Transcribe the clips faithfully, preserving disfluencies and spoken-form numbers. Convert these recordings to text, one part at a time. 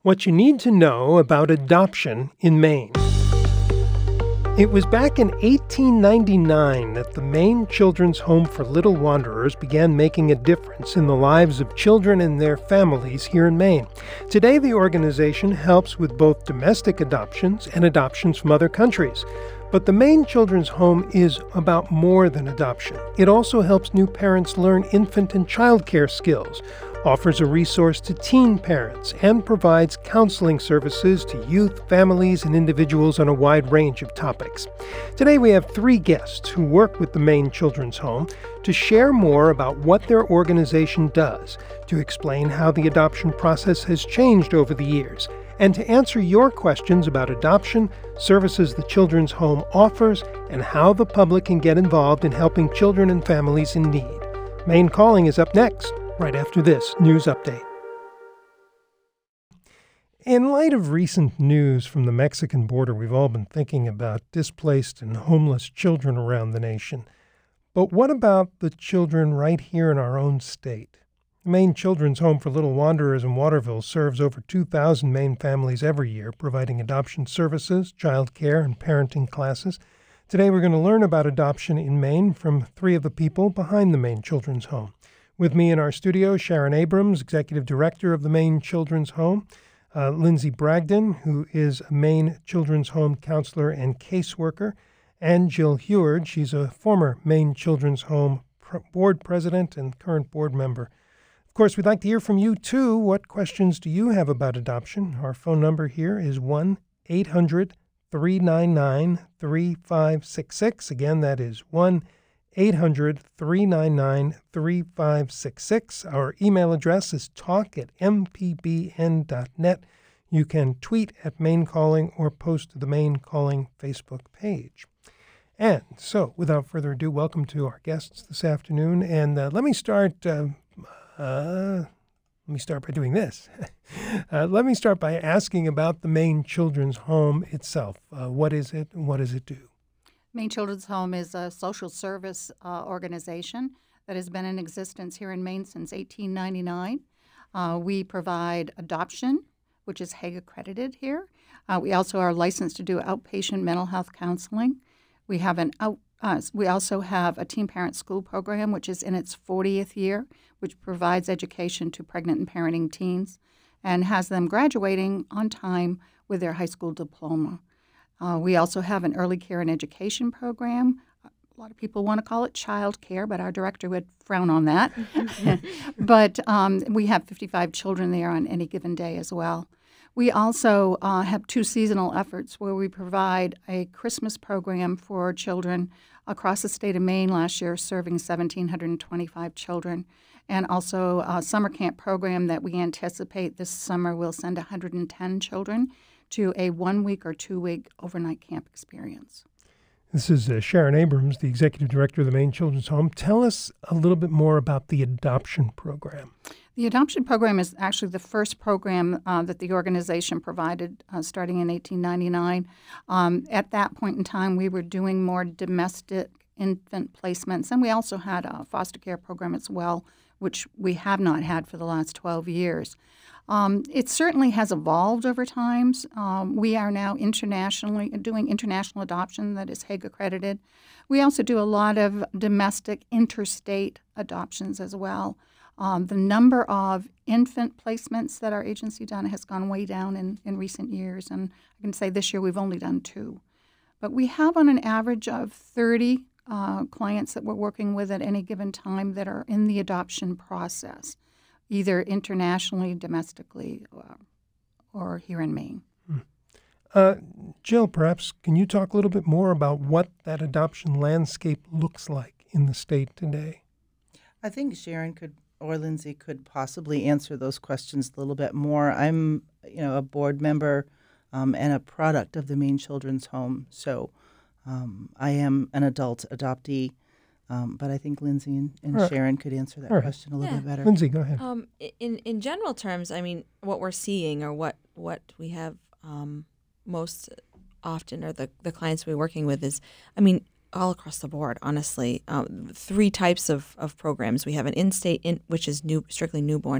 What you need to know about adoption in Maine. It was back in eighteen ninety-nine that the Maine Children's Home for Little Wanderers began making a difference in the lives of children and their families here in Maine. Today, the organization helps with both domestic adoptions and adoptions from other countries. But the Maine Children's Home is about more than adoption. It also helps new parents learn infant and child care skills, offers a resource to teen parents, and provides counseling services to youth, families, and individuals on a wide range of topics. Today we have three guests who work with the Maine Children's Home to share more about what their organization does, to explain how the adoption process has changed over the years, and to answer your questions about adoption, services the Children's Home offers, and how the public can get involved in helping children and families in need. Maine Calling is up next, right after this news update. In light of recent news from the Mexican border, we've all been thinking about displaced and homeless children around the nation. But what about the children right here in our own state? The Maine Children's Home for Little Wanderers in Waterville serves over two thousand Maine families every year, providing adoption services, child care, and parenting classes. Today we're going to learn about adoption in Maine from three of the people behind the Maine Children's Home. With me in our studio, Sharon Abrams, Executive Director of the Maine Children's Home, uh, Lindsay Bragdon, who is a Maine Children's Home counselor and caseworker, and Jill Heward. She's a former Maine Children's Home pr- board president and current board member. Of course, we'd like to hear from you, too. What questions do you have about adoption? Our phone number here is one eight hundred three nine nine three five six six. Again, that is one eight hundred three nine nine three five six six. Our email address is talk at m p b n dot net. You can tweet at Maine Calling or post to the Maine Calling Facebook page. And so, without further ado, welcome to our guests this afternoon. And uh, let me start... Uh, Uh, let me start by doing this. uh, let me start by asking about the Maine Children's Home itself. Uh, what is it and what does it do? Maine Children's Home is a social service uh, organization that has been in existence here in Maine since eighteen ninety-nine. Uh, we provide adoption, which is Hague accredited here. Uh, we also are licensed to do outpatient mental health counseling. We have an out Uh, we also have a teen parent school program, which is in its fortieth year, which provides education to pregnant and parenting teens and has them graduating on time with their high school diploma. Uh, we also have an early care and education program. A lot of people want to call it child care, but our director would frown on that. But um, we have fifty-five children there on any given day as well. We also uh, have two seasonal efforts where we provide a Christmas program for children across the state of Maine last year, serving one thousand seven hundred twenty-five children, and also a summer camp program that we anticipate this summer will send one hundred ten children to a one-week or two-week overnight camp experience. This is uh, Sharon Abrams, the Executive Director of the Maine Children's Home. Tell us a little bit more about the adoption program. The adoption program is actually the first program uh, that the organization provided uh, starting in eighteen ninety-nine. Um, at that point in time, we were doing more domestic infant placements, and we also had a foster care program as well, which we have not had for the last twelve years. Um, it certainly has evolved over time. Um, we are now internationally doing international adoption that is Hague accredited. We also do a lot of domestic interstate adoptions as well. Um, the number of infant placements that our agency done has gone way down in, in recent years, and I can say this year we've only done two. But we have on an average of thirty uh, clients that we're working with at any given time that are in the adoption process, either internationally, domestically, or, or here in Maine. Hmm. Uh, Jill, perhaps can you talk a little bit more about what that adoption landscape looks like in the state today? I think Sharon could or Lindsay could possibly answer those questions a little bit more. I'm, you know, a board member um, and a product of the Maine Children's Home, so um, I am an adult adoptee, um, but I think Lindsay and, and right. Sharon could answer that right. question a little yeah. bit better. Lindsay, go ahead. Um, in in general terms, I mean, what we're seeing or what what we have um, most often, or the the clients we're working with is, I mean, all across the board, honestly. Um, three types of, of programs. We have an in-state, in, which is new, strictly newborn,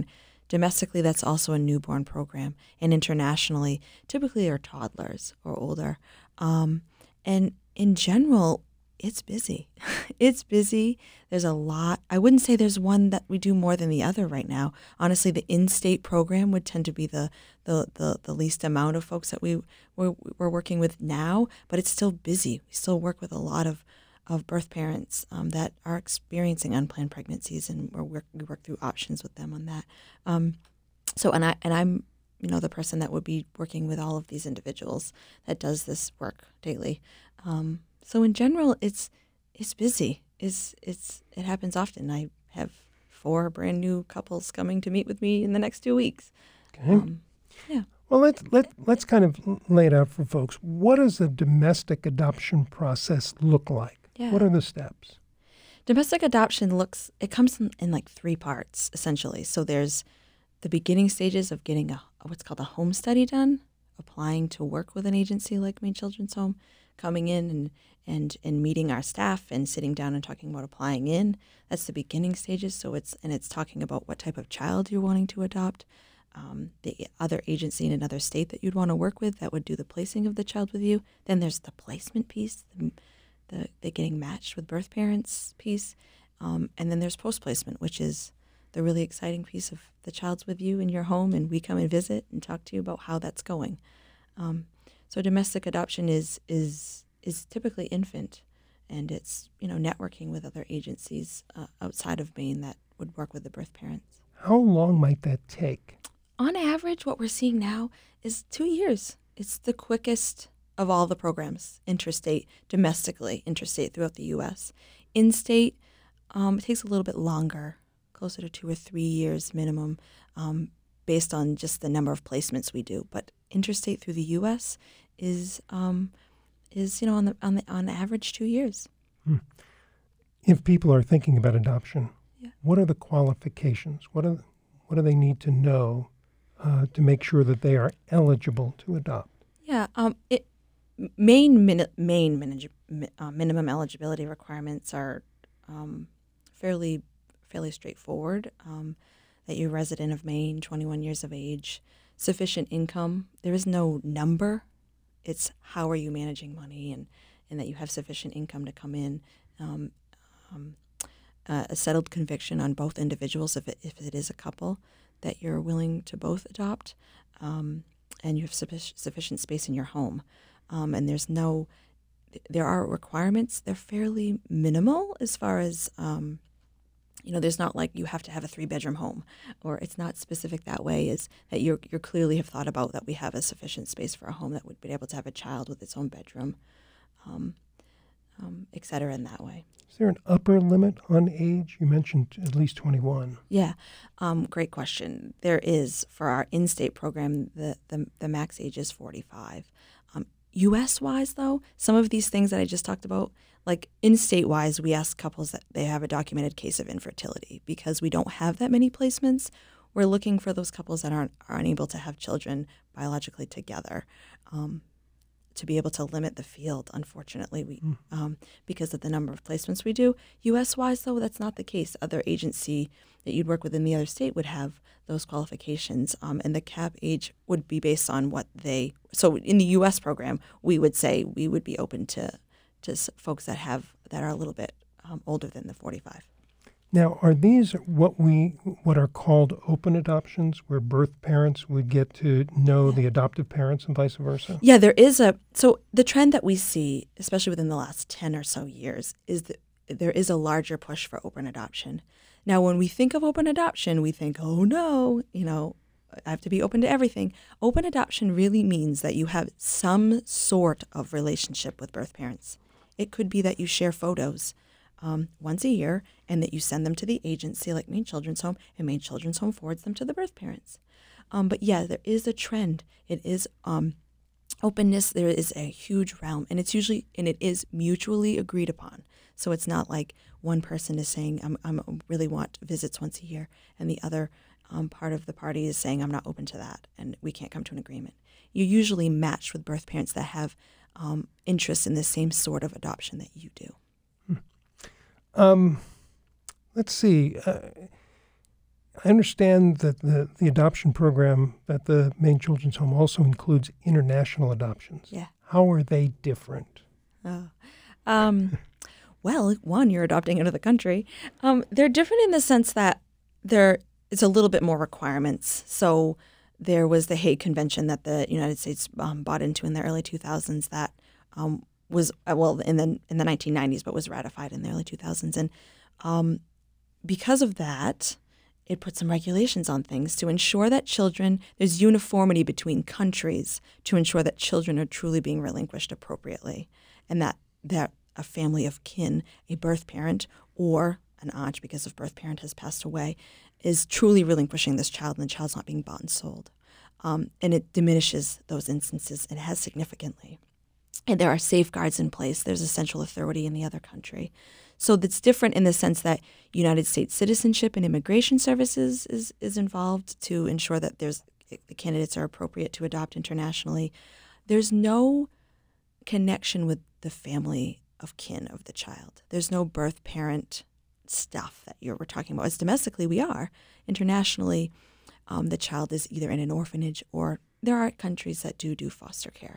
Domestically, that's also a newborn program. And internationally, typically are toddlers or older. Um, and in general, it's busy. It's busy. There's a lot. I wouldn't say there's one that we do more than the other right now. Honestly, the in-state program would tend to be the the, the, the least amount of folks that we, we're, we're working with now, but it's still busy. We still work with a lot of, of birth parents um, that are experiencing unplanned pregnancies, and we're work, we work through options with them on that. Um, so, and, I, and I'm you know, the person that would be working with all of these individuals that does this work daily. Um, So in general, it's it's busy. It's it's it happens often. I have four brand new couples coming to meet with me in the next two weeks. Okay. Um, yeah. Well, let's let let's kind of lay it out for folks. What does a domestic adoption process look like? Yeah. What are the steps? Domestic adoption looks it comes in, in like three parts essentially. So there's the beginning stages of getting a what's called a home study done, applying to work with an agency like Maine Children's Home, coming in and and and meeting our staff and sitting down and talking about applying in. That's the beginning stages. So it's and it's talking about what type of child you're wanting to adopt, um, the other agency in another state that you'd want to work with that would do the placing of the child with you. Then there's the placement piece, the the, the getting matched with birth parents piece, um, and then there's post placement, which is the really exciting piece of the child's with you in your home, and we come and visit and talk to you about how that's going. Um, so domestic adoption is is is typically infant, and it's you know networking with other agencies uh, outside of Maine that would work with the birth parents. How long might that take? On average, what we're seeing now is two years. It's the quickest of all the programs, interstate, domestically, interstate throughout the U S. In-state, um, it takes a little bit longer, closer to two or three years minimum, um, based on just the number of placements we do. But interstate through the U S is um, is you know on the on the on average two years. Hmm. If people are thinking about adoption, Yeah. what are the qualifications? What are what do they need to know uh, to make sure that they are eligible to adopt? Yeah, um, it Maine min, Maine minige, mi, uh, minimum eligibility requirements are um, fairly fairly straightforward. Um, that you're a resident of Maine, twenty-one years of age, sufficient income. There is no number. It's how are you managing money, and, and that you have sufficient income to come in. Um, um, uh, a settled conviction on both individuals, if it, if it is a couple, that you're willing to both adopt, um, and you have suffic- sufficient space in your home. Um, and there's no, there are requirements. They're fairly minimal as far as, um, you know, there's not like you have to have a three-bedroom home, or it's not specific that way. Is that you you clearly have thought about that we have a sufficient space for a home that would be able to have a child with its own bedroom, um, um, et cetera, in that way. Is there an upper limit on age? You mentioned at least twenty-one. Yeah, um, great question. There is, for our in-state program, the, the, the max age is forty-five. Um, U S-wise, though, some of these things that I just talked about, like in-state-wise, we ask couples that they have a documented case of infertility because we don't have that many placements. We're looking for those couples that aren't are unable to have children biologically together. Um, to be able to limit the field, unfortunately, we Mm. um, because of the number of placements we do. U S-wise, though, that's not the case. Other agency that you'd work with in the other state would have those qualifications, um, and the cap age would be based on what they. So in the U S program, we would say we would be open to to s- folks that have that are a little bit um, older than the forty-five. Now, are these what we what are called open adoptions, where birth parents would get to know the adoptive parents and vice versa? Yeah, there is a so the trend that we see, especially within the last ten or so years, is that there is a larger push for open adoption. Now, when we think of open adoption, we think, oh no, you know, I have to be open to everything. Open adoption really means that you have some sort of relationship with birth parents. It could be that you share photos um, once a year and that you send them to the agency like Maine Children's Home, and Maine Children's Home forwards them to the birth parents. Um, but yeah, there is a trend. It is um, openness. There is a huge realm, and it's usually and it is mutually agreed upon. So it's not like one person is saying I'm I'm really want visits once a year, and the other um, part of the party is saying I'm not open to that, and we can't come to an agreement. You're usually matched with birth parents that have um, interest in the same sort of adoption that you do. Um, let's see. Uh, I understand that the, the adoption program at the Maine Children's Home also includes international adoptions. Yeah. How are they different? Oh. Um, well, one, you're adopting another country. Um, they're different in the sense that there is a little bit more requirements. So there was the Hague Convention that the United States um, bought into in the early two thousands that um, was, uh, well, in the, in the nineteen nineties, but was ratified in the early two thousands. And um, because of that, it put some regulations on things to ensure that children, there's uniformity between countries to ensure that children are truly being relinquished appropriately, and that, that a family of kin, a birth parent or an aunt, because of birth parent has passed away, is truly relinquishing this child and the child's not being bought and sold. Um, and it diminishes those instances. It has significantly. And there are safeguards in place. There's essential authority in the other country. So that's different in the sense that United States Citizenship and Immigration Services is, is involved to ensure that there's the candidates are appropriate to adopt internationally. There's no connection with the family of kin of the child. There's no birth parent stuff that you're we're talking about. As domestically, we are. Internationally, um, the child is either in an orphanage or there are countries that do do foster care.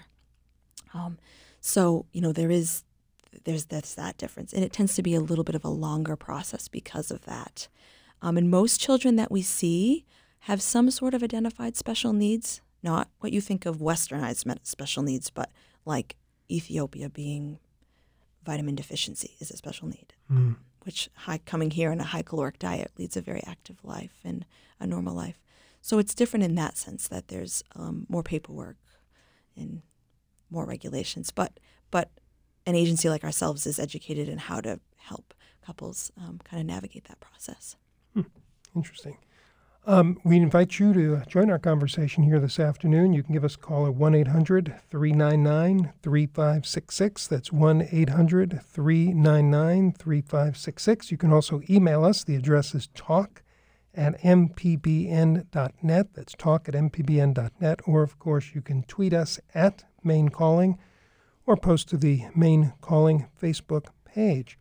Um, so, you know, there is there's that's that difference. And it tends to be a little bit of a longer process because of that. Um, and most children that we see have some sort of identified special needs, not what you think of westernized special needs, but like Ethiopia being vitamin deficiency is a special need, mm. which high, coming here in a high caloric diet leads a very active life and a normal life. So it's different in that sense that there's um, more paperwork and more regulations. But but an agency like ourselves is educated in how to help couples um, kind of navigate that process. Hmm. Interesting. Um, we invite you to join our conversation here this afternoon. You can give us a call at one eight hundred three nine nine three five six six. That's one eight hundred three nine nine three five six six. You can also email us. The address is talk at m p b n dot net. That's talk at m p b n dot net. Or, of course, you can tweet us at Maine Calling or post to the Maine Calling Facebook page.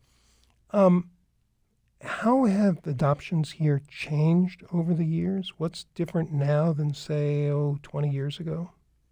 Um, How have adoptions here changed over the years? What's different now than, say, oh, twenty years ago?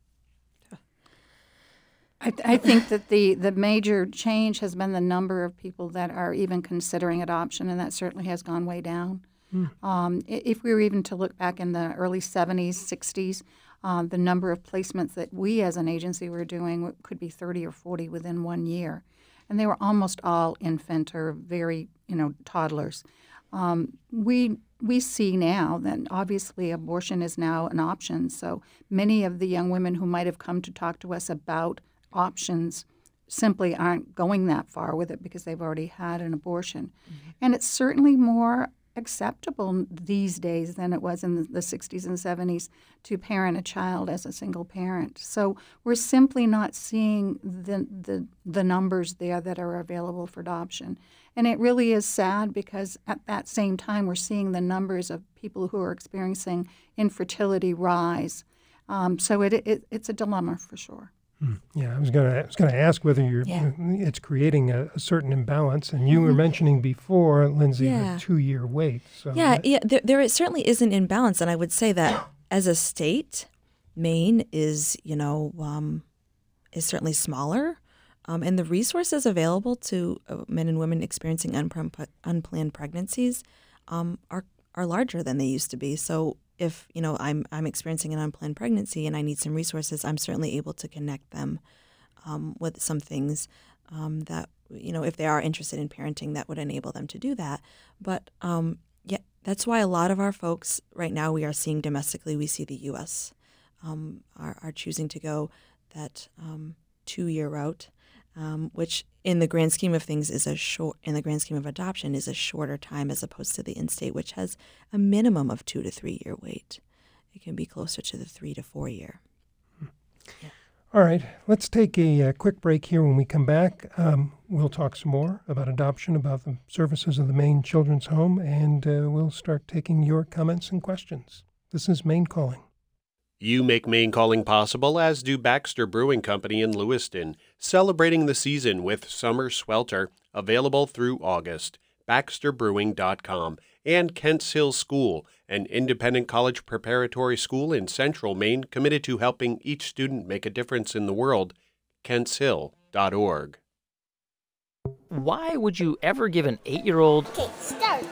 I, th- I think that the, the major change has been the number of people that are even considering adoption, and that certainly has gone way down. Mm. Um, if we were even to look back in the early seventies, sixties, uh, the number of placements that we as an agency were doing could be thirty or forty within one year. And they were almost all infant or very, you know, toddlers. Um, we we see now that obviously abortion is now an option. So many of the young women who might have come to talk to us about options simply aren't going that far with it because they've already had an abortion. Mm-hmm. And it's certainly more acceptable these days than it was in the, the sixties and seventies to parent a child as a single parent. So we're simply not seeing the, the the numbers there that are available for adoption. And it really is sad because at that same time we're seeing the numbers of people who are experiencing infertility rise. Um, so it, it it's a dilemma for sure. Yeah, I was gonna I was gonna ask whether you're yeah. it's creating a, a certain imbalance, and you mm-hmm. were mentioning before, Lindsay, yeah. the two-year wait. So yeah, that, yeah, there, there certainly is an imbalance, and I would say that as a state, Maine is you know um, is certainly smaller, um, and the resources available to uh, men and women experiencing unpre- unplanned pregnancies um, are are larger than they used to be. So. If you know I'm I'm experiencing an unplanned pregnancy and I need some resources, I'm certainly able to connect them um, with some things um, that you know if they are interested in parenting, that would enable them to do that. But um, yeah, that's why a lot of our folks right now we are seeing domestically. We see the U S um, are are choosing to go that um, two-year route, um, which in the grand scheme of things is a short. In the grand scheme of adoption, is a shorter time as opposed to the in-state, which has a minimum of two to three year wait. It can be closer to the three to four year. Yeah. All right, let's take a, a quick break here. When we come back, um, we'll talk some more about adoption, about the services of the Maine Children's Home, and uh, we'll start taking your comments and questions. This is Maine Calling. You make Maine Calling possible, as do Baxter Brewing Company in Lewiston, celebrating the season with Summer Swelter, available through August. baxter brewing dot com. and Kents Hill School, an independent college preparatory school in central Maine committed to helping each student make a difference in the world. kents hill dot org. Why would you ever give an eight-year-old Okay, start.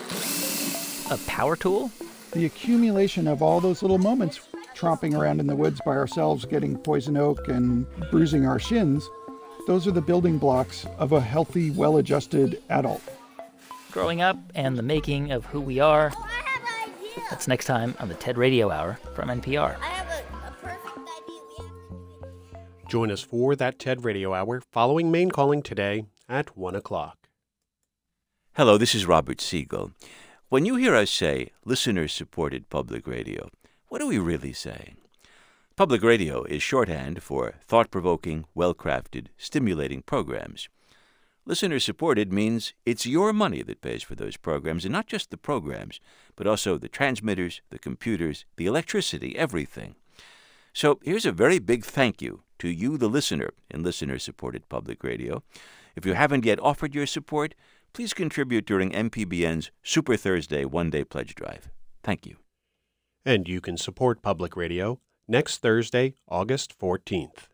a power tool? The accumulation of all those little moments, tromping around in the woods by ourselves, getting poison oak and bruising our shins, those are the building blocks of a healthy, well-adjusted adult. Growing up and the making of who we are. Oh, I have an idea. That's next time on the TED Radio Hour from N P R. I have a, a perfect idea. We have to do it. Join us for that TED Radio Hour following Maine Calling today at one o'clock. Hello, this is Robert Siegel. When you hear us say listener-supported public radio, what are we really saying? Public radio is shorthand for thought-provoking, well-crafted, stimulating programs. Listener-supported means it's your money that pays for those programs, and not just the programs, but also the transmitters, the computers, the electricity, everything. So here's a very big thank you to you, the listener, in listener-supported public radio. If you haven't yet offered your support, please contribute during M P B N's Super Thursday one-day pledge drive. Thank you. And you can support public radio next Thursday, August fourteenth.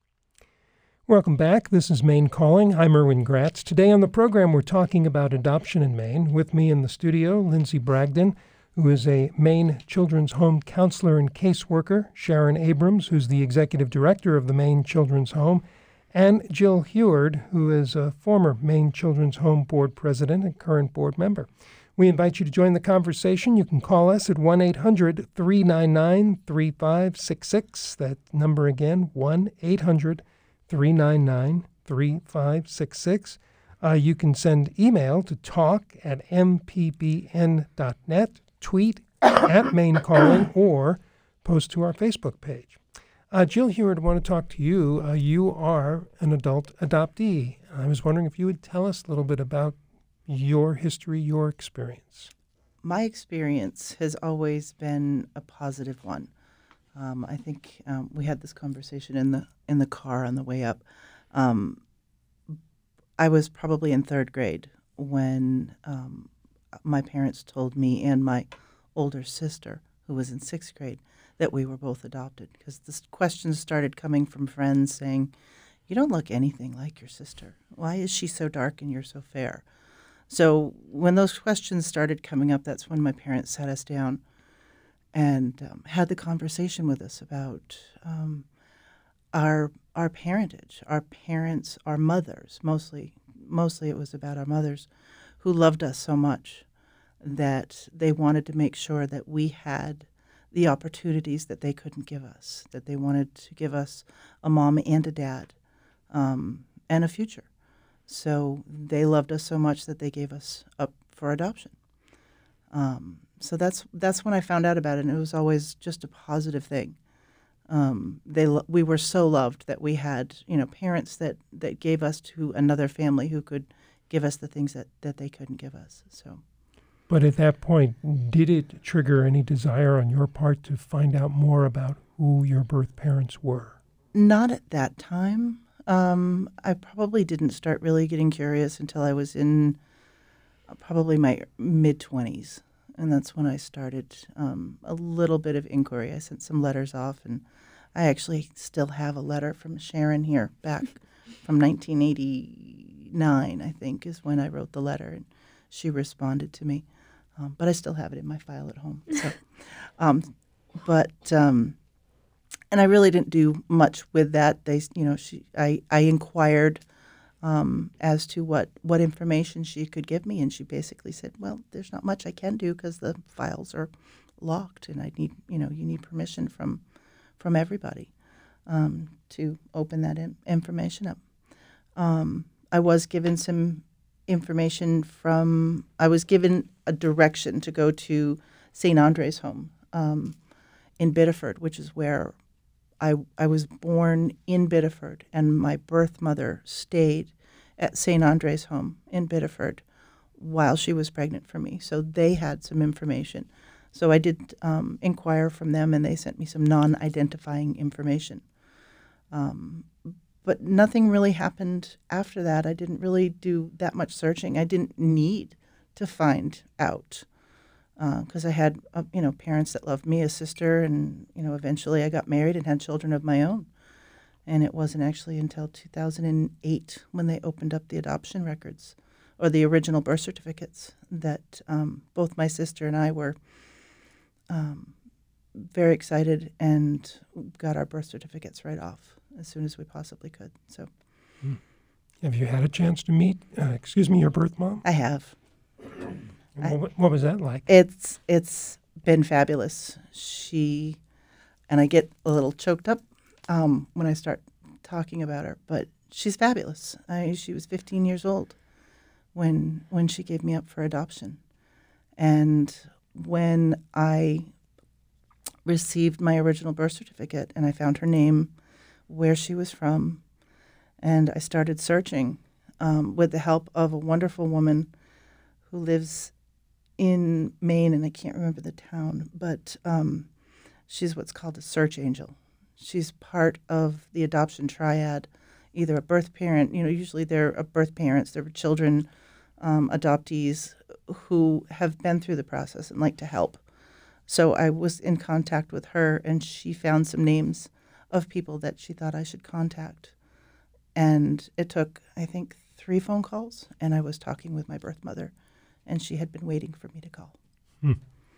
Welcome back. This is Maine Calling. I'm Erwin Gratz. Today on the program, we're talking about adoption in Maine. With me in the studio, Lindsay Bragdon, who is a Maine Children's Home counselor and caseworker, Sharon Abrams, who's the executive director of the Maine Children's Home, and Jill Heward, who is a former Maine Children's Home Board president and current board member. We invite you to join the conversation. You can call us at one eight hundred three nine nine three five six six. That number again, one eight hundred three nine nine three five six six. Uh, you can send email to talk at m p b n dot net, tweet at Maine Calling, or post to our Facebook page. Uh, Jill Heward, I want to talk to you. Uh, you are an adult adoptee. I was wondering if you would tell us a little bit about your history, your experience. My experience has always been a positive one. Um, I think um, we had this conversation in the in the car on the way up. Um, I was probably in third grade when um, my parents told me and my older sister, who was in sixth grade, that we were both adopted, because the questions started coming from friends saying, "You don't look anything like your sister. Why is she so dark and you're so fair?" So when those questions started coming up, that's when my parents sat us down and um, had the conversation with us about um, our our parentage, our parents, our mothers. Mostly, mostly it was about our mothers, who loved us so much that they wanted to make sure that we had the opportunities that they couldn't give us, that they wanted to give us a mom and a dad um, and a future. So they loved us so much that they gave us up for adoption. Um, so that's that's when I found out about it, and it was always just a positive thing. Um, they lo- we were so loved that we had, you know, parents that, that gave us to another family who could give us the things that, that they couldn't give us. So. But at that point, did it trigger any desire on your part to find out more about who your birth parents were? Not at that time. Um, I probably didn't start really getting curious until I was in uh, probably my mid-twenties. And that's when I started um, a little bit of inquiry. I sent some letters off, and I actually still have a letter from Sharon here back from nineteen eighty-nine, I think, is when I wrote the letter, and she responded to me. Um, but I still have it in my file at home. So, um, but um, and I really didn't do much with that. They, you know, she, I, I inquired um, as to what, what information she could give me, and she basically said, "Well, there's not much I can do because the files are locked, and I need, you know, you need permission from from everybody um, to open that in, information up." Um, I was given some information from, I was given a direction to go to Saint Andre's Home um, in Biddeford, which is where I I was born in Biddeford, and my birth mother stayed at Saint Andre's Home in Biddeford while she was pregnant for me. So they had some information. So I did um, inquire from them, and they sent me some non-identifying information. Um, But nothing really happened after that. I didn't really do that much searching. I didn't need to find out. Because uh, I had, uh, you know, parents that loved me, a sister, and, you know, eventually I got married and had children of my own. And it wasn't actually until two thousand eight when they opened up the adoption records, or the original birth certificates, that um, both my sister and I were um, very excited and got our birth certificates right off as soon as we possibly could. So, mm. Have you had a chance to meet, uh, excuse me, your birth mom? I have. I, what, what was that like? It's it's been fabulous. She, and I get a little choked up um, when I start talking about her, but she's fabulous. I, she was fifteen years old when when she gave me up for adoption, and when I received my original birth certificate and I found her name, where she was from, and I started searching um, with the help of a wonderful woman who lives in Maine, and I can't remember the town, but um, she's what's called a search angel. She's part of the adoption triad, either a birth parent, you know, usually they're a birth parents, they're children, um, adoptees who have been through the process and like to help. So I was in contact with her, and she found some names of people that she thought I should contact. And it took, I think, three phone calls, and I was talking with my birth mother, and she had been waiting for me to call. Hmm.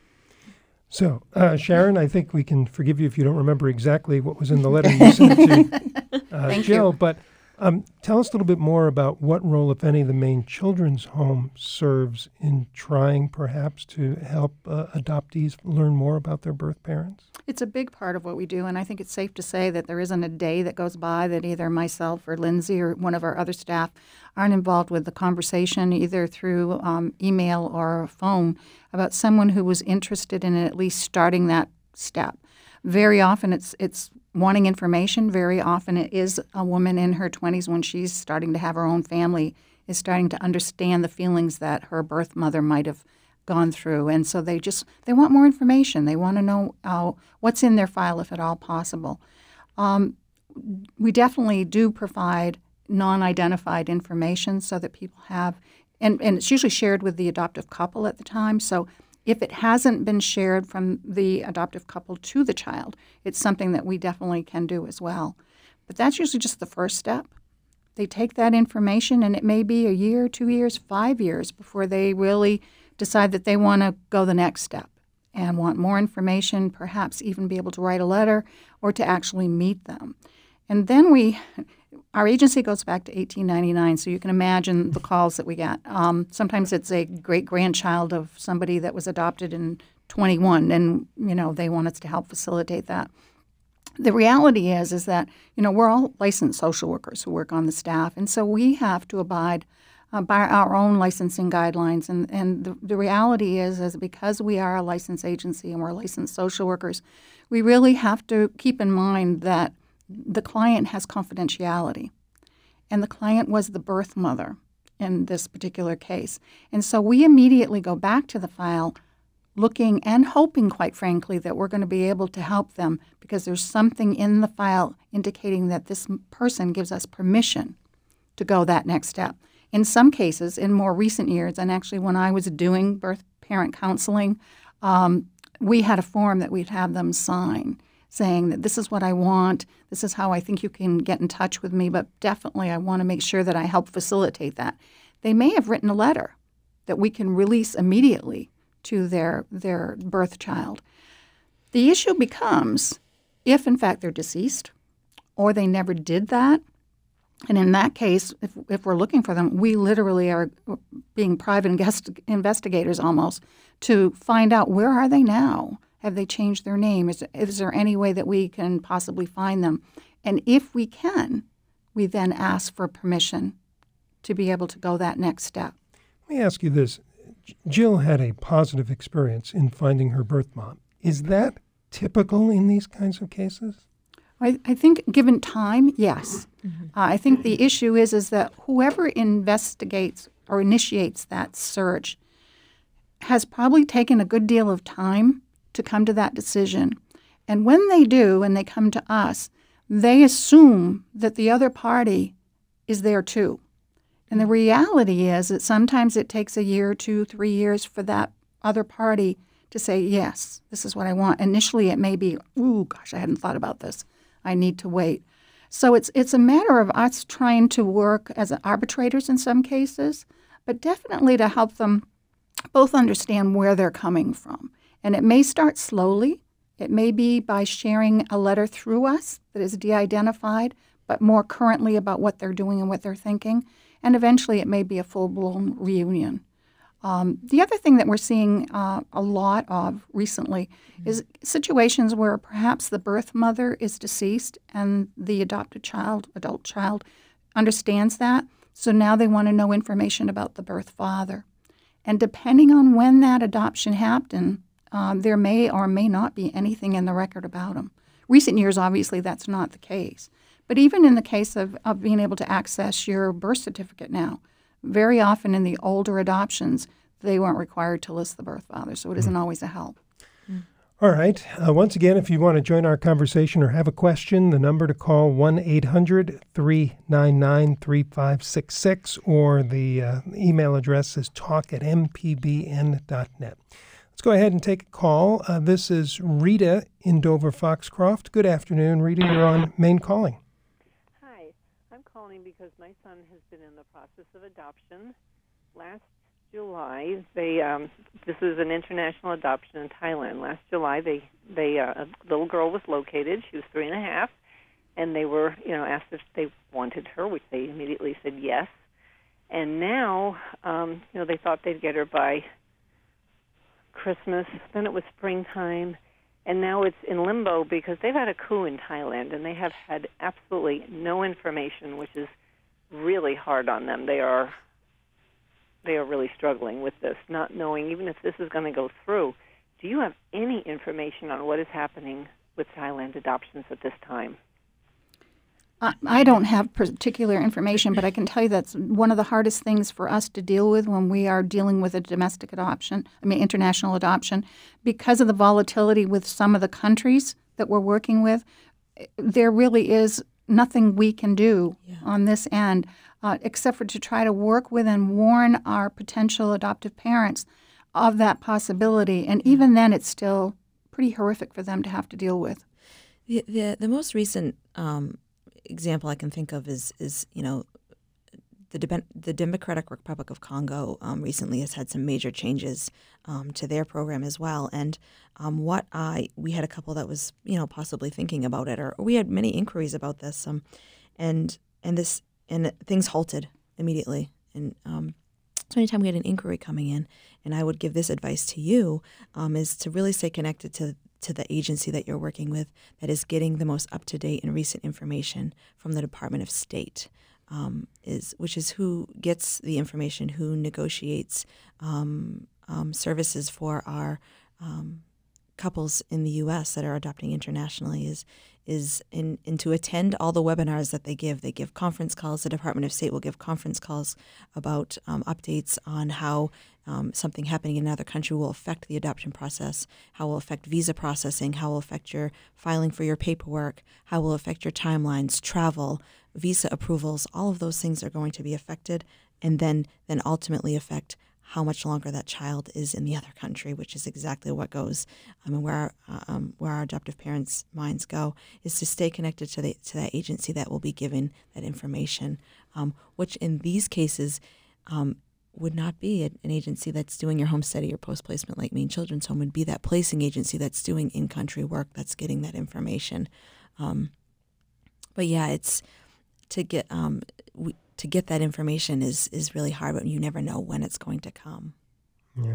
So, uh, Sharon, I think we can forgive you if you don't remember exactly what was in the letter you sent to uh, Thank Jill, you. but um, tell us a little bit more about what role, if any, the Maine Children's Home serves in trying, perhaps, to help uh, adoptees learn more about their birth parents. It's a big part of what we do, and I think it's safe to say that there isn't a day that goes by that either myself or Lindsay or one of our other staff aren't involved with the conversation, either through um, email or phone, about someone who was interested in at least starting that step. Very often it's it's wanting information. Very often it is a woman in her twenties when she's starting to have her own family, is starting to understand the feelings that her birth mother might have gone through, and so they just they want more information. They want to know uh, what's in their file, if at all possible. Um, we definitely do provide non-identified information so that people have, and, and it's usually shared with the adoptive couple at the time. So if it hasn't been shared from the adoptive couple to the child, it's something that we definitely can do as well. But that's usually just the first step. They take that information, and it may be a year, two years, five years before they really decide that they want to go the next step and want more information, perhaps even be able to write a letter or to actually meet them. And then we, our agency goes back to eighteen ninety-nine, so you can imagine the calls that we get. Um, sometimes it's a great-grandchild of somebody that was adopted in twenty-one, and, you know, they want us to help facilitate that. The reality is, is that, you know, we're all licensed social workers who work on the staff, and so we have to abide Uh, by our own licensing guidelines. And, and the, the reality is, is because we are a licensed agency and we're licensed social workers, we really have to keep in mind that the client has confidentiality. And the client was the birth mother in this particular case. And so we immediately go back to the file looking and hoping, quite frankly, that we're going to be able to help them because there's something in the file indicating that this person gives us permission to go that next step. In some cases, in more recent years, and actually when I was doing birth parent counseling, um, we had a form that we'd have them sign saying that this is what I want, this is how I think you can get in touch with me, but definitely I want to make sure that I help facilitate that. They may have written a letter that we can release immediately to their, their birth child. The issue becomes if, in fact, they're deceased or they never did that. And in that case, if, if we're looking for them, we literally are being private invest- investigators almost to find out where are they now? Have they changed their name? Is, is there any way that we can possibly find them? And if we can, we then ask for permission to be able to go that next step. Let me ask you this. Jill had a positive experience in finding her birth mom. Is that typical in these kinds of cases? I, I think given time, yes. Mm-hmm. Uh, I think the issue is is that whoever investigates or initiates that search has probably taken a good deal of time to come to that decision. And when they do and they come to us, they assume that the other party is there too. And the reality is that sometimes it takes a year, two, three years for that other party to say, yes, this is what I want. Initially, it may be, ooh, gosh, I hadn't thought about this. I need to wait. So it's it's a matter of us trying to work as arbitrators in some cases, but definitely to help them both understand where they're coming from. And it may start slowly. It may be by sharing a letter through us that is de-identified, but more currently about what they're doing and what they're thinking. And eventually it may be a full-blown reunion. Um, the other thing that we're seeing uh, a lot of recently mm-hmm. is situations where perhaps the birth mother is deceased and the adopted child, adult child, understands that. So now they want to know information about the birth father. And depending on when that adoption happened, um, there may or may not be anything in the record about them. Recent years, obviously, that's not the case. But even in the case of, of being able to access your birth certificate now, very often in the older adoptions, they weren't required to list the birth father, so it isn't always a help. All right. Uh, once again, if you want to join our conversation or have a question, the number to call one eight hundred three nine nine three five six six, or the uh, email address is talk at m p b n dot net. Let's go ahead and take a call. Uh, this is Rita in Dover Foxcroft. Good afternoon, Rita. You're on Maine Calling. Hi. I'm calling because my son has been in the process of adoption. Last July, they um, this is an international adoption in Thailand. Last July, they they uh, a little girl was located. She was three and a half, and they were you know asked if they wanted her, which they immediately said yes. And now, um, you know, they thought they'd get her by Christmas. Then it was springtime, and now it's in limbo because they've had a coup in Thailand, and they have had absolutely no information, which is really hard on them. They are. They are really struggling with this, not knowing even if this is going to go through. Do you have any information on what is happening with Thailand adoptions at this time? I, I don't have particular information, but I can tell you that's one of the hardest things for us to deal with when we are dealing with a domestic adoption, I mean international adoption, because of the volatility with some of the countries that we're working with. There really is nothing we can do yeah. on this end. Uh, except for to try to work with and warn our potential adoptive parents of that possibility. And even then, it's still pretty horrific for them to have to deal with. The the, the most recent um, example I can think of is, is you know, the, De- the Democratic Republic of Congo um, recently has had some major changes um, to their program as well. And um, what I we had a couple that was, you know, possibly thinking about it, or we had many inquiries about this. Um, and and this And things halted immediately. And um, so anytime we had an inquiry coming in, and I would give this advice to you, um, is to really stay connected to, to the agency that you're working with that is getting the most up-to-date and recent information from the Department of State, um, is which is who gets the information, who negotiates um, um, services for our um, couples in the U S that are adopting internationally, is is in, in to attend all the webinars that they give. They give conference calls. The Department of State will give conference calls about um, updates on how um, something happening in another country will affect the adoption process, how it will affect visa processing, how it will affect your filing for your paperwork, how it will affect your timelines, travel, visa approvals. All of those things are going to be affected, and then then ultimately affect how much longer that child is in the other country, which is exactly what goes. I mean, where our, um, where our adoptive parents' minds go is to stay connected to the to that agency that will be giving that information, um, which in these cases um, would not be an agency that's doing your home study or post placement like Maine Children's Home. Would be that placing agency that's doing in country work, that's getting that information. Um, but yeah, it's to get um, we. To get that information is, is really hard, but you never know when it's going to come. Yeah.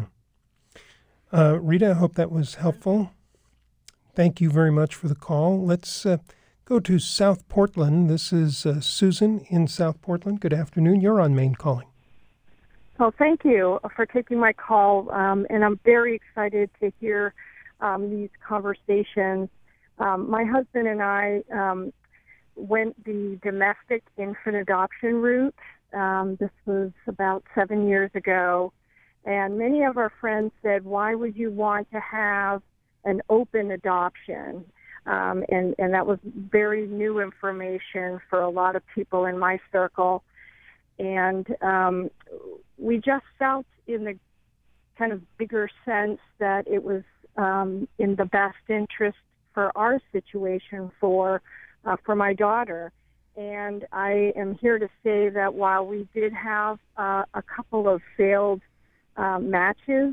Uh, Rita, I hope that was helpful. Thank you very much for the call. Let's uh, go to South Portland. This is uh, Susan in South Portland. Good afternoon. You're on Maine Calling. Well, thank you for taking my call, um, and I'm very excited to hear um, these conversations. Um, my husband and I um, went the domestic infant adoption route. Um, this was about seven years ago. And many of our friends said, why would you want to have an open adoption? Um, and, and that was very new information for a lot of people in my circle. and um, we just felt in the kind of bigger sense that it was um, in the best interest for our situation for uh, for my daughter. And I am here to say that while we did have uh, a couple of failed uh, matches,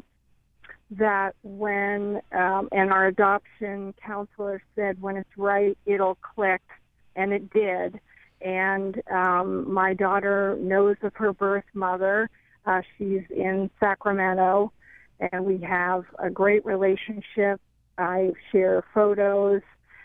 that when, um, and our adoption counselor said when it's right, it'll click, and it did. And um, my daughter knows of her birth mother. Uh, she's in Sacramento, and we have a great relationship. I share photos,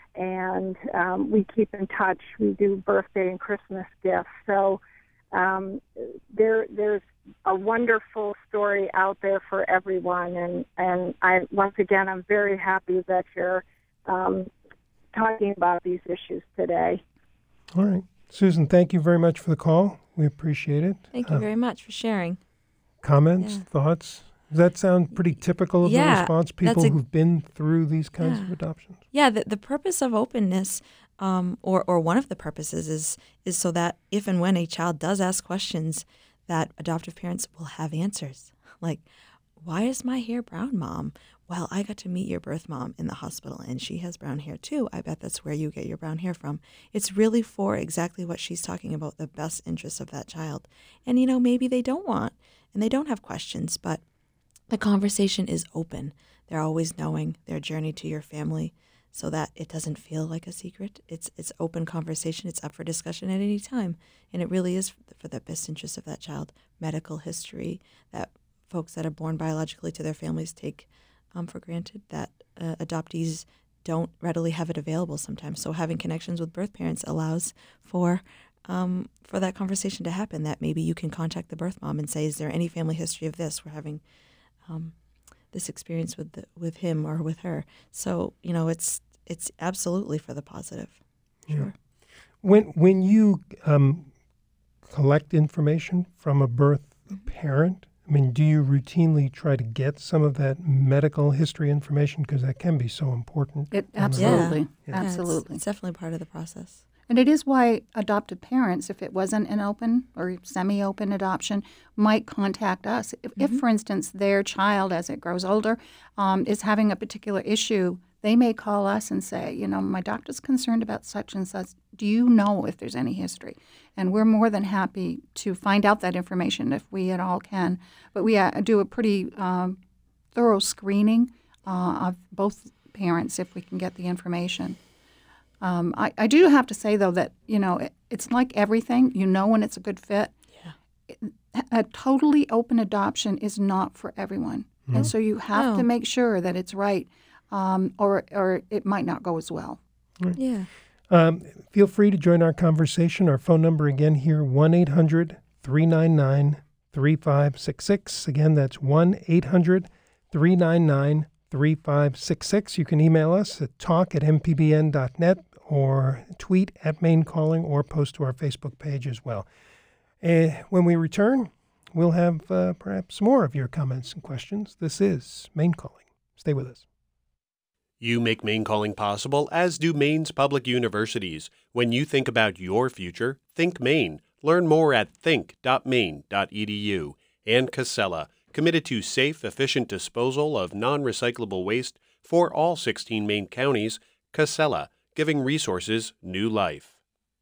and um, we keep in touch. We do birthday and Christmas gifts. So um, there, there's a wonderful story out there for everyone. And, and I, once again, I'm very happy that you're um, talking about these issues today. All right. Susan, thank you very much for the call. We appreciate it. Thank you Uh, very much for sharing. Comments, Yeah. thoughts? Does that sound pretty typical of Yeah, the response? People that's a- who've been through these kinds Yeah. of adoptions? Yeah, the, the purpose of openness, um, or, or one of the purposes is is so that if and when a child does ask questions, that adoptive parents will have answers. Like, why is my hair brown, Mom? Well, I got to meet your birth mom in the hospital, and she has brown hair too. I bet that's where you get your brown hair from. It's really for exactly what she's talking about, the best interests of that child. And, you know, maybe they don't want, and they don't have questions, but the conversation is open. They're always knowing their journey to your family so that it doesn't feel like a secret. It's it's open conversation. It's up for discussion at any time. And it really is for the best interest of that child. Medical history that folks that are born biologically to their families take um, for granted, that uh, adoptees don't readily have it available sometimes. So having connections with birth parents allows for um, for that conversation to happen, that maybe you can contact the birth mom and say, is there any family history of this? We're having um, this experience with the, with him or with her. So, you know, it's it's absolutely for the positive. Yeah. Sure. When when you um, collect information from a birth parent, I mean, do you routinely try to get some of that medical history information? Because that can be so important. It on the road. absolutely, Yeah. Yeah, it's- absolutely. It's, definitely part of the process. And it is why adoptive parents, if it wasn't an open or semi-open adoption, might contact us. If, if for instance, their child, as it grows older, um, is having a particular issue, they may call us and say, you know, my doctor's concerned about such and such. Do you know if there's any history? And we're more than happy to find out that information if we at all can. But we uh, do a pretty um, thorough screening uh, of both parents if we can get the information. Um, I, I do have to say, though, that, you know, it, it's like everything. You know when it's a good fit. Yeah. A totally open adoption is not for everyone. And so you have to No. make sure that it's right, um, or, or it might not go as well. Yeah. Um, feel free to join our conversation. Our phone number again here, one eight hundred three nine nine three five six six. Again, that's one eight hundred three nine nine three five six six. You can email us at talk at m p b n dot net or tweet at Maine Calling or post to our Facebook page as well. Uh, when we return, we'll have uh, perhaps more of your comments and questions. This is Maine Calling. Stay with us. You make Maine Calling possible, as do Maine's public universities. When you think about your future, think Maine. Learn more at think dot maine dot e d u. And Casella, committed to safe, efficient disposal of non-recyclable waste for all sixteen Maine counties. Casella, giving resources new life.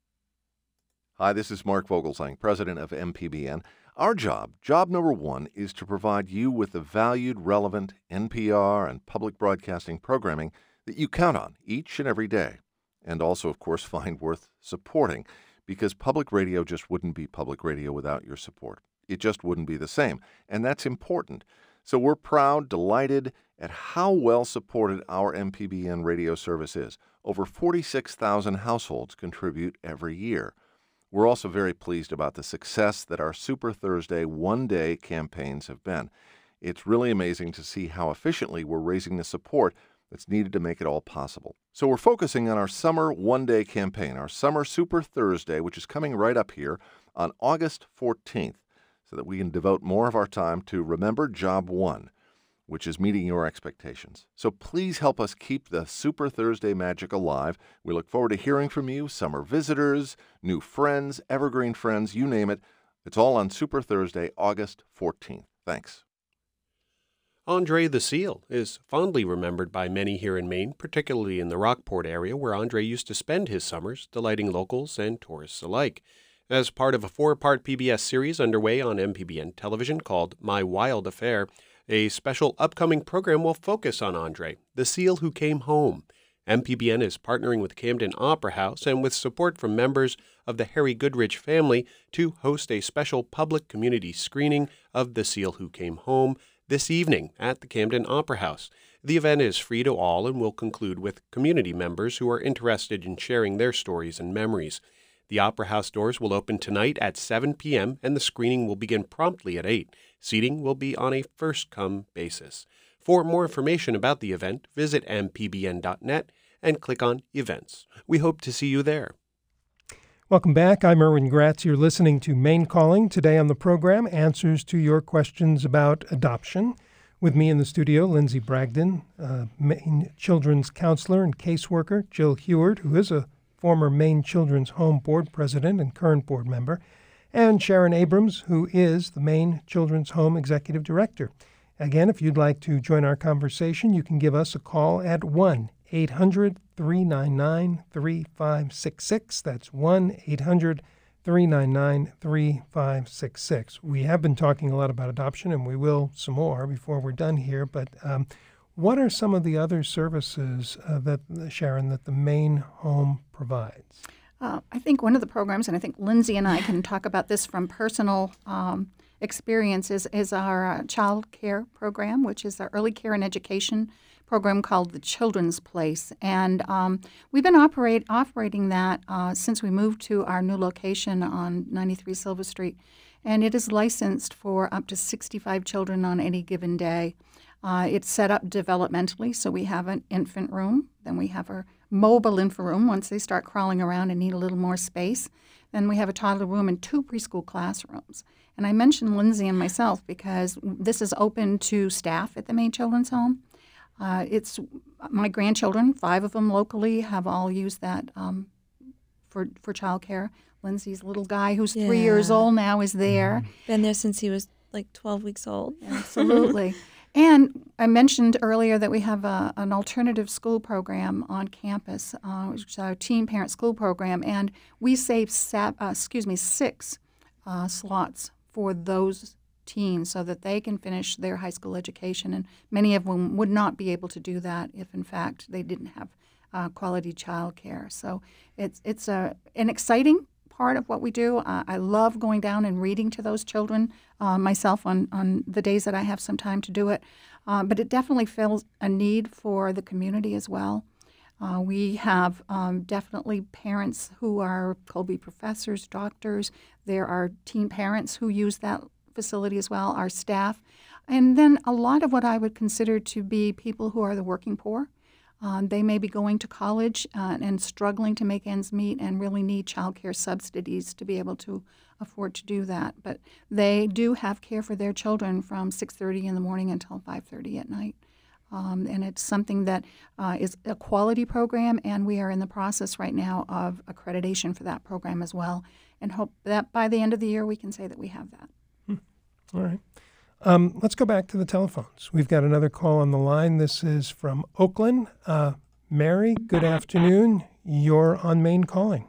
Hi, this is Mark Vogelsang, president of M P B N. Our job, job number one, is to provide you with the valued, relevant N P R and public broadcasting programming that you count on each and every day, and also, of course, find worth supporting, because public radio just wouldn't be public radio without your support. It just wouldn't be the same, and that's important. So we're proud, delighted at how well supported our M P B N radio service is. Over forty-six thousand households contribute every year. We're also very pleased about the success that our Super Thursday one-day campaigns have been. It's really amazing to see how efficiently we're raising the support that's needed to make it all possible. So we're focusing on our summer one-day campaign, our Summer Super Thursday, which is coming right up here on August fourteenth, so that we can devote more of our time to Remember Job One, which is meeting your expectations. So please help us keep the Super Thursday magic alive. We look forward to hearing from you, summer visitors, new friends, evergreen friends, you name it. It's all on Super Thursday, August fourteenth. Thanks. Andre the Seal is fondly remembered by many here in Maine, particularly in the Rockport area, where Andre used to spend his summers delighting locals and tourists alike. As part of a four-part P B S series underway on M P B N television called My Wild Affair, a special upcoming program will focus on Andre, the seal who came home. M P B N is partnering with Camden Opera House and with support from members of the Harry Goodrich family to host a special public community screening of The Seal Who Came Home this evening at the Camden Opera House. The event is free to all and will conclude with community members who are interested in sharing their stories and memories. The Opera House doors will open tonight at seven p.m. and the screening will begin promptly at eight. Seating will be on a first-come basis. For more information about the event, visit m p b n dot net and click on Events. We hope to see you there. Welcome back. I'm Erwin Gratz. You're listening to Maine Calling. Today on the program, answers to your questions about adoption. With me in the studio, Lindsay Bragdon, uh, Maine Children's Counselor and Caseworker, Jill Heward, who is a former Maine Children's Home Board President and current board member, and Sharon Abrams, who is the Maine Children's Home Executive Director. Again, if you'd like to join our conversation, you can give us a call at one eight hundred three nine nine three five six six. That's one eight hundred three nine nine three five six six. We have been talking a lot about adoption, and we will some more before we're done here. But um, what are some of the other services uh, that, Sharon, that the Maine Home provides? Uh, I think one of the programs, and I think Lindsay and I can talk about this from personal um, experiences, is our uh, child care program, which is our early care and education program called the Children's Place. And um, we've been operate, operating that uh, since we moved to our new location on ninety-three Silver Street. And it is licensed for up to sixty-five children on any given day. Uh, it's set up developmentally, so we have an infant room, then we have our mobile infant room once they start crawling around and need a little more space. Then we have a toddler room and two preschool classrooms. And I mentioned Lindsay and myself because this is open to staff at the Maine Children's Home. Uh, it's my grandchildren, five of them locally, have all used that um, for for childcare. Lindsay's little guy, who's Yeah. three years old now, is there. Been there since he was like twelve weeks old. Absolutely. And I mentioned earlier that we have a, an alternative school program on campus, uh, which is our teen parent school program, and we save sap, uh, excuse me six uh, slots for those teens so that they can finish their high school education. And many of them would not be able to do that if, in fact, they didn't have uh, quality child care. So it's it's a an exciting part of what we do. Uh, I love going down and reading to those children uh, myself on, on the days that I have some time to do it. Uh, but it definitely fills a need for the community as well. Uh, we have um, definitely parents who are Colby professors, doctors. There are teen parents who use that facility as well, our staff. And then a lot of what I would consider to be people who are the working poor. Um, they may be going to college uh, and struggling to make ends meet and really need child care subsidies to be able to afford to do that. But they do have care for their children from six thirty in the morning until five thirty at night. Um, and it's something that uh, is a quality program, and we are in the process right now of accreditation for that program as well, and hope that by the end of the year we can say that we have that. All right. Um, let's go back to the telephones. We've got another call on the line. This is from Oakland. Uh, Mary, good afternoon. You're on Maine Calling.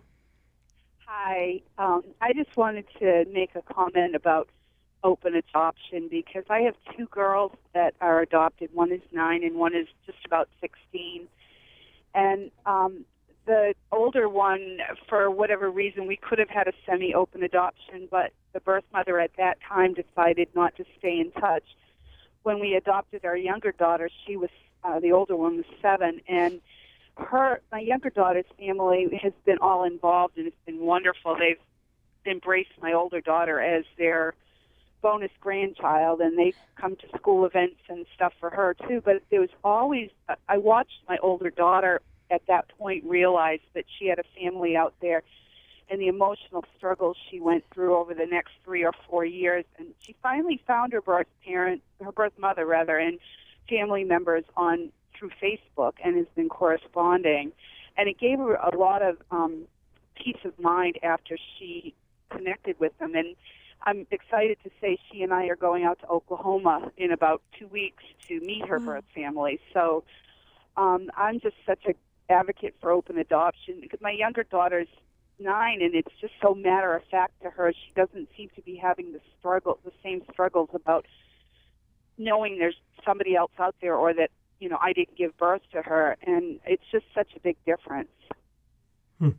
Hi. Um, I just wanted to make a comment about open adoption because I have two girls that are adopted. One is nine and one is just about sixteen. And um, the older one, for whatever reason, we could have had a semi-open adoption, but the birth mother at that time decided not to stay in touch. When we adopted our younger daughter, she was, uh, the older one was seven, and her, my younger daughter's family has been all involved, and it's been wonderful. They've embraced my older daughter as their bonus grandchild, and they come to school events and stuff for her, too. But there was always, I watched my older daughter at that point realize that she had a family out there and the emotional struggles she went through over the next three or four years. And she finally found her birth parent, her birth mother rather, and family members on through Facebook and has been corresponding. And it gave her a lot of um, peace of mind after she connected with them. And I'm excited to say she and I are going out to Oklahoma in about two weeks to meet her birth family. So um, I'm just such an advocate for open adoption because my younger daughter's nine, and it's just so matter of fact to her. She doesn't seem to be having the struggle, the same struggles about knowing there's somebody else out there, or that, you know, I didn't give birth to her, and it's just such a big difference. Hmm.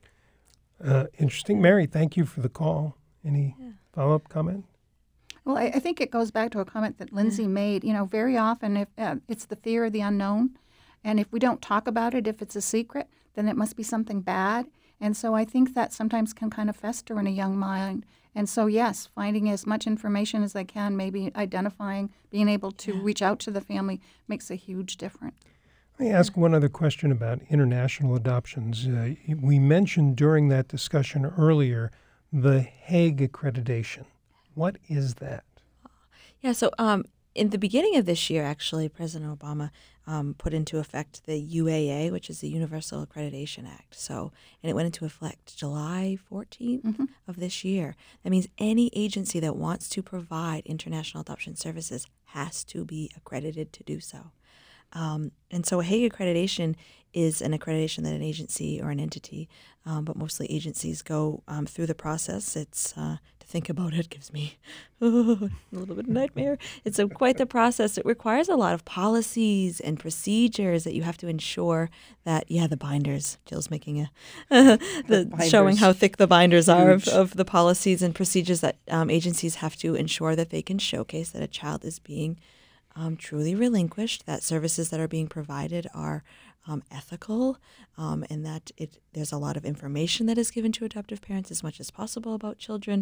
Uh, interesting. Mary, thank you for the call. Any yeah. follow-up comment? Well, I, I think it goes back to a comment that Lindsay yeah. made. You know, very often if uh, it's the fear of the unknown, and if we don't talk about it, if it's a secret, then it must be something bad. And so I think that sometimes can kind of fester in a young mind. And so, yes, finding as much information as I can, maybe identifying, being able to yeah. reach out to the family makes a huge difference. Let me ask one other question about international adoptions. Uh, we mentioned during that discussion earlier the Hague accreditation. What is that? Yeah, so um, in the beginning of this year, actually, President Obama um, put into effect the U A A, which is the Universal Accreditation Act. So, and it went into effect July fourteenth mm-hmm. of this year. That means any agency that wants to provide international adoption services has to be accredited to do so. Um, and so a Hague accreditation is an accreditation that an agency or an entity, um, but mostly agencies go um, through the process. It's uh, to think about it gives me oh, a little bit of nightmare. It's a, quite the process. It requires a lot of policies and procedures that you have to ensure that, yeah, the binders, Jill's making a, the, the binders. Showing how thick the binders are of, of the policies and procedures that um, agencies have to ensure that they can showcase that a child is being Um, truly relinquished, that services that are being provided are um, ethical, um, and that it there's a lot of information that is given to adoptive parents as much as possible about children,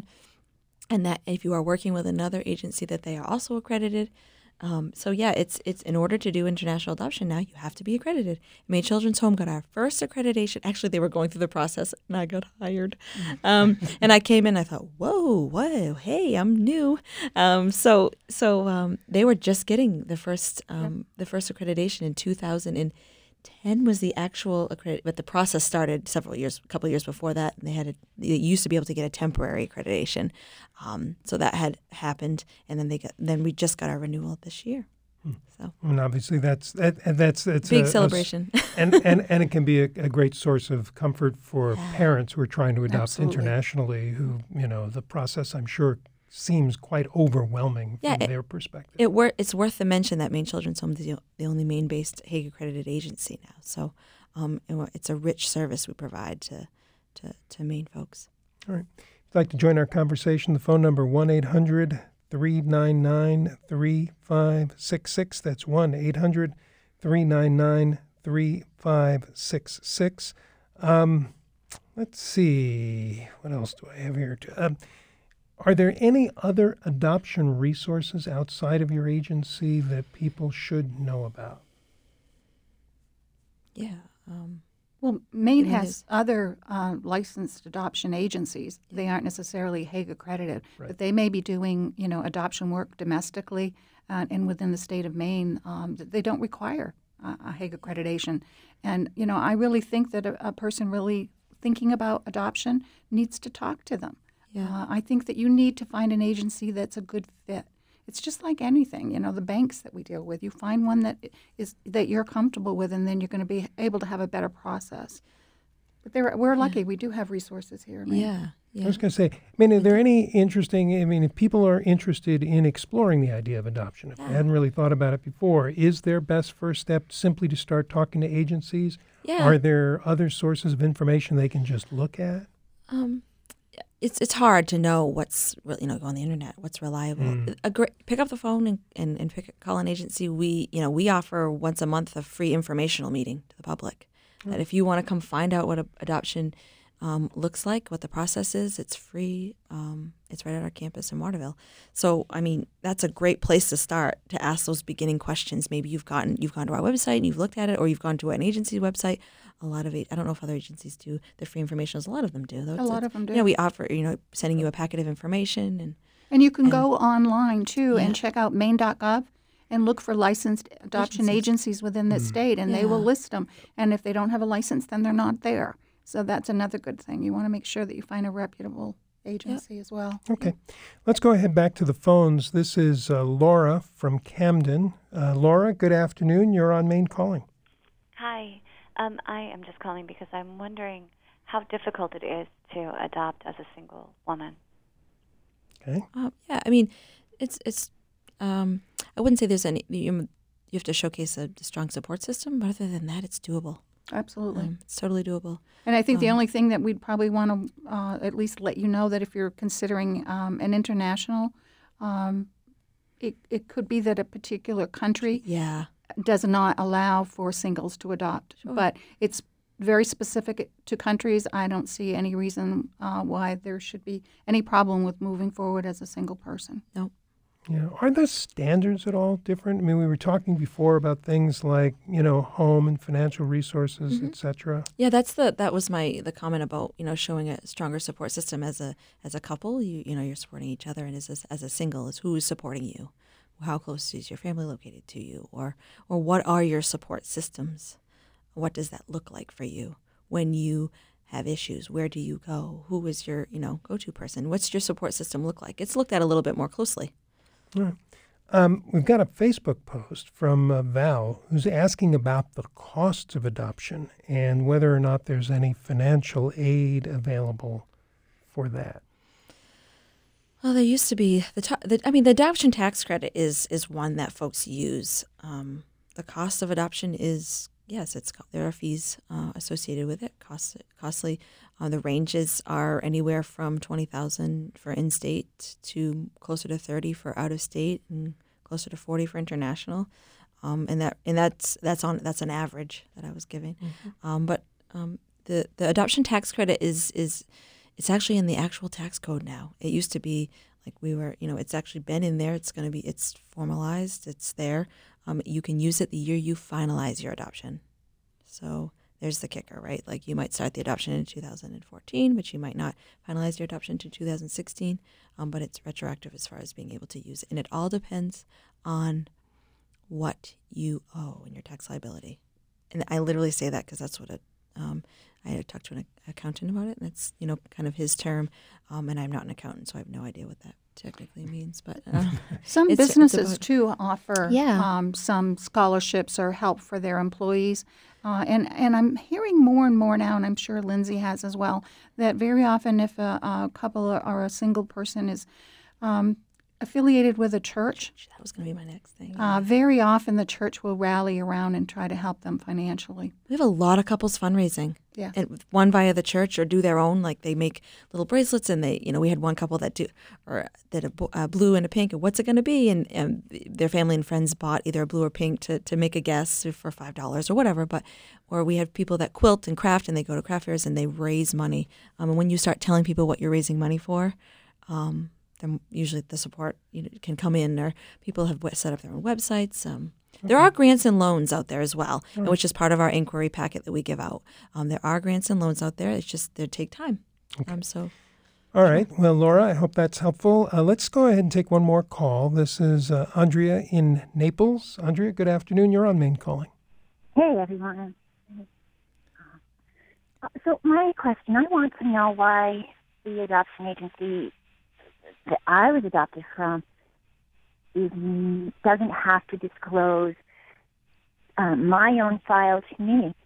and that if you are working with another agency, that they are also accredited. Um, so yeah, it's it's in order to do international adoption now, you have to be accredited. Maine Children's Home got our first accreditation. Actually, they were going through the process, and I got hired. Um, and I came in, I thought, whoa, whoa, hey, I'm new. Um, so so um, they were just getting the first um, yep. the first accreditation in two thousand ten was the actual accredit, but the process started several years, a couple of years before that. And they had a, they used to be able to get a temporary accreditation, um, so that had happened, and then they got, then we just got our renewal this year. Hmm. So, and obviously that's that, that's that's big a, celebration, a, and, and and it can be a, a great source of comfort for yeah. parents who are trying to adopt Absolutely. internationally. Who you know the process, I'm sure, seems quite overwhelming yeah, from it, their perspective. It wor- it's worth the mention that Maine Children's Home is the, the only Maine-based Hague-accredited agency now. So um, it, it's a rich service we provide to, to, to Maine folks. All right. If you'd like to join our conversation, the phone number one eight hundred three nine nine three five six six. That's one eight hundred three nine nine three five six six. Um, let's see. What else do I have here? To, um, Are there any other adoption resources outside of your agency that people should know about? Yeah. Um, well, Maine has other uh, licensed adoption agencies. Yeah. They aren't necessarily Hague accredited, right. but they may be doing, you know, adoption work domestically uh, and within the state of Maine. Um, they don't require uh, a Hague accreditation. And, you know, I really think that a, a person really thinking about adoption needs to talk to them. Yeah. Uh, I think that you need to find an agency that's a good fit. It's just like anything, you know, the banks that we deal with. You find one that is that you're comfortable with, and then you're going to be able to have a better process. But there, we're lucky. Yeah. We do have resources here. Right? Yeah, yeah. I was going to say, I mean, are there any interesting, I mean, if people are interested in exploring the idea of adoption, if yeah. they hadn't really thought about it before, is their best first step simply to start talking to agencies? Yeah. Are there other sources of information they can just look at? Um. It's it's hard to know what's, you know, go on the internet, what's reliable. Mm. A great, pick up the phone and, and, and pick, call an agency. We, you know, we offer once a month a free informational meeting to the public. Mm. That if you want to come find out what a, adoption um, looks like, what the process is, it's free. Um, it's right at our campus in Waterville. So, I mean, that's a great place to start, to ask those beginning questions. Maybe you've gotten you've gone to our website and you've looked at it, or you've gone to an agency website. A lot of it, I don't know if other agencies do the free information. A lot of them do. Though. A lot of them do. You know, we offer, you know, sending you a packet of information. And and you can and, go online, too, yeah. and check out maine dot gov and look for licensed adoption agencies, agencies within the mm. state, and yeah. they will list them. And if they don't have a license, then they're not there. So that's another good thing. You want to make sure that you find a reputable agency as well. Okay. Let's go ahead back to the phones. This is uh, Laura from Camden. Uh, Laura, good afternoon. You're on Maine Calling. Hi. Um, I am just calling because I'm wondering how difficult it is to adopt as a single woman. Okay. Uh, yeah, I mean, it's it's. Um, I wouldn't say there's any. You, you have to showcase a strong support system, but other than that, it's doable. Absolutely. Um, it's totally doable. And I think the Um, only thing that we'd probably want to uh, at least let you know that if you're considering um, an international, um, it, it could be that a particular country Yeah. does not allow for singles to adopt. Sure. But it's very specific to countries. I don't see any reason uh, why there should be any problem with moving forward as a single person. No. Yeah. Are the standards at all different? I mean, we were talking before about things like, you know, home and financial resources, Mhm. et cetera. Yeah, that's the that was my the comment about, you know, showing a stronger support system as a as a couple. You you know, you're supporting each other, and as a, as a single, is who is supporting you? How close is your family located to you, or or what are your support systems? What does that look like for you when you have issues? Where do you go? Who is your, you know, go-to person? What's your support system look like? It's looked at a little bit more closely. All right. Um, we've got a Facebook post from uh, Val who's asking about the costs of adoption and whether or not there's any financial aid available for that. Well, there used to be the, ta- the I mean, the adoption tax credit is is one that folks use. Um, the cost of adoption is yes, it's co- there are fees uh, associated with it. Cost costly. Uh, the ranges are anywhere from twenty thousand for in-state to closer to thirty for out-of-state, and closer to forty for international. Um, and that and that's that's on that's an average that I was giving. Mm-hmm. Um, but um, the the adoption tax credit is is it's actually in the actual tax code now. It used to be like we were, you know, it's actually been in there. It's going to be, it's formalized. It's there. Um, you can use it the year you finalize your adoption. So there's the kicker, right? Like you might start the adoption in two thousand fourteen, but you might not finalize your adoption to two thousand sixteen. Um, but it's retroactive as far as being able to use it. And it all depends on what you owe in your tax liability. And I literally say that because that's what it, um, I had talked to an accountant about it, and it's, you know, kind of his term. Um, and I'm not an accountant, so I have no idea what that technically means. But uh, Some it's- it's businesses, about- too, offer Yeah. um, some scholarships or help for their employees. Uh, and, and I'm hearing more and more now, and I'm sure Lindsay has as well, that very often if a, a couple or, or a single person is um, affiliated with a church, that was going to be my next thing. uh, very often the church will rally around and try to help them financially. We have a lot of couples fundraising. Yeah. And one via the church or do their own, like they make little bracelets, and they, you know, we had one couple that do, or did a, b- a blue and a pink, and what's it going to be? And, and their family and friends bought either a blue or pink to, to make a guess for five dollars or whatever. But, or we have people that quilt and craft, and they go to craft fairs and they raise money. Um, and when you start telling people what you're raising money for, um, then usually the support, you know, can come in, or people have set up their own websites. Um, There are grants and loans out there as well, All right. which is part of our inquiry packet that we give out. Um, there are grants and loans out there. It's just they take time. Um, so, All right. Well, Laura, I hope that's helpful. Uh, let's go ahead and take one more call. This is uh, Andrea in Naples. Andrea, good afternoon. You're on Maine Calling. Hey, everyone. Uh, So my question, I want to know why the adoption agency that I was adopted from is, doesn't have to disclose um, my own file to me.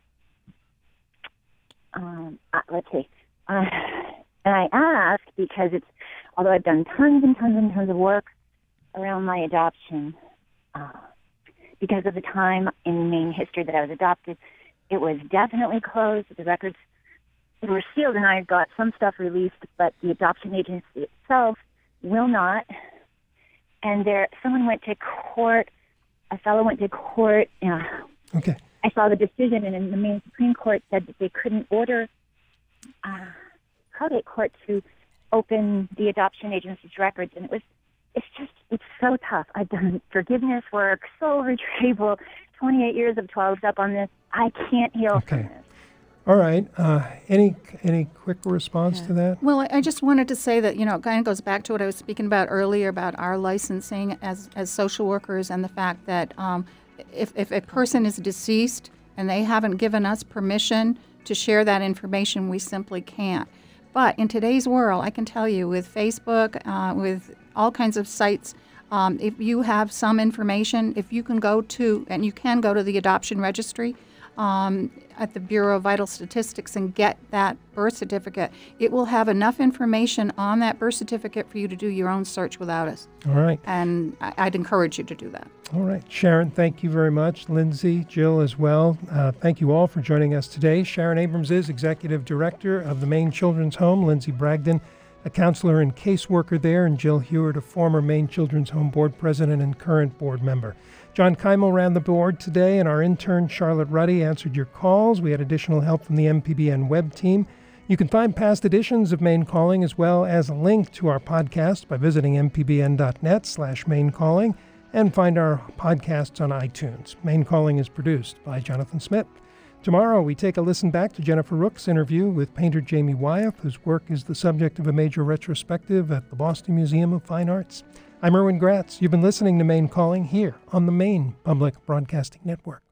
Um, uh, let's see. Uh, and I ask because it's, although I've done tons and tons and tons of work around my adoption, uh, because of the time in Maine history that I was adopted, it was definitely closed. The records were sealed, and I got some stuff released, but the adoption agency itself will not. And there, someone went to court. A fellow went to court. Uh, okay. I saw the decision, and then the Maine Supreme Court said that they couldn't order uh, probate court to open the adoption agency's records, and it was. It's just, it's so tough. I've done forgiveness work, soul retrieval, twenty-eight years of twelve up on this. I can't heal from Okay. this. All right. Uh, any any quick response to that? Well, I- I just wanted to say that, you know, it kind of goes back to what I was speaking about earlier about our licensing as, as social workers, and the fact that um, if, if a person is deceased and they haven't given us permission to share that information, we simply can't. But in today's world, I can tell you with Facebook, uh, with all kinds of sites, um, if you have some information, if you can go to, and you can go to the adoption registry um, at the Bureau of Vital Statistics and get that birth certificate, it will have enough information on that birth certificate for you to do your own search without us. All right. And I- I'd encourage you to do that. All right. Sharon, thank you very much. Lindsay, Jill as well. Uh, thank you all for joining us today. Sharon Abrams is Executive Director of the Maine Children's Home. Lindsay Bragdon, a counselor and caseworker there, and Jill Hewitt, a former Maine Children's Home Board President and current board member. John Keimel ran the board today, and our intern Charlotte Ruddy answered your calls. We had additional help from the M P B N web team. You can find past editions of Maine Calling as well as a link to our podcast by visiting mpbn.net slash Maine Calling and find our podcasts on iTunes. Maine Calling is produced by Jonathan Smith. Tomorrow, we take a listen back to Jennifer Rook's interview with painter Jamie Wyeth, whose work is the subject of a major retrospective at the Boston Museum of Fine Arts. I'm Erwin Gratz. You've been listening to Maine Calling here on the Maine Public Broadcasting Network.